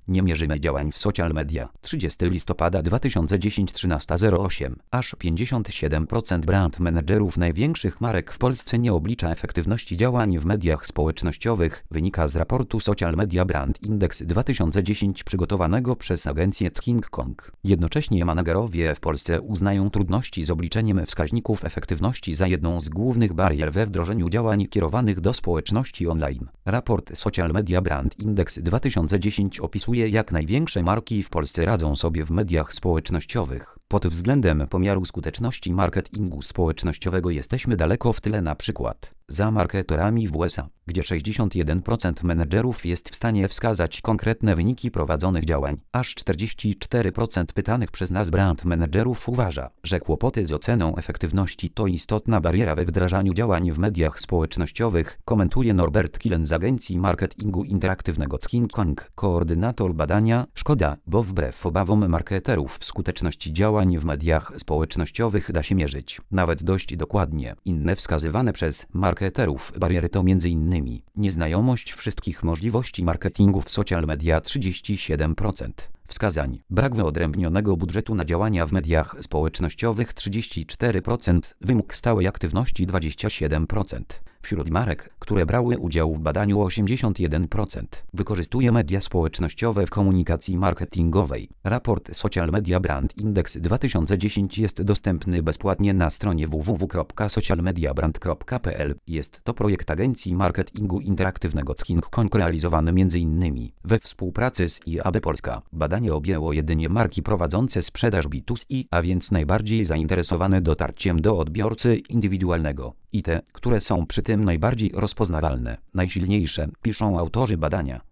Nie mierzymy działań w social media. 30 listopada 2010 13:08. Aż 57% brand menedżerów największych marek w Polsce nie oblicza efektywności działań w mediach społecznościowych, wynika z raportu Social Media Brand Index 2010 przygotowanego przez agencję Think Kong. Jednocześnie managerowie w Polsce uznają trudności z obliczeniem wskaźników efektywności za jedną z głównych barier we wdrożeniu działań kierowanych do społeczności online. Raport Social Media Brand Index 2010 opisuje, jak największe marki w Polsce radzą sobie w mediach społecznościowych. Pod względem pomiaru skuteczności marketingu społecznościowego jesteśmy daleko w tyle, na przykład za marketerami w USA, gdzie 61% menedżerów jest w stanie wskazać konkretne wyniki prowadzonych działań. Aż 44% pytanych przez nas brand menedżerów uważa, że kłopoty z oceną efektywności to istotna bariera we wdrażaniu działań w mediach społecznościowych, komentuje Norbert Killen z agencji marketingu interaktywnego Think Kong, koordynator badania. Szkoda, bo wbrew obawom marketerów skuteczność działań w mediach społecznościowych da się mierzyć, nawet dość dokładnie. Inne wskazywane przez marketerów bariery to m.in. nieznajomość wszystkich możliwości marketingu w social media 37%. Wskazań: brak wyodrębnionego budżetu na działania w mediach społecznościowych 34%, wymóg stałej aktywności 27%. Wśród marek, które brały udział w badaniu 81% wykorzystuje media społecznościowe w komunikacji marketingowej. Raport Social Media Brand Index 2010 jest dostępny bezpłatnie na stronie www.socialmediabrand.pl. Jest to projekt agencji marketingu interaktywnego Think Kong realizowany m.in. we współpracy z IAB Polska. Badanie objęło jedynie marki prowadzące sprzedaż B2C, a więc najbardziej zainteresowane dotarciem do odbiorcy indywidualnego i te, które są przy tym najbardziej rozpoznawalne, najsilniejsze, piszą autorzy badania.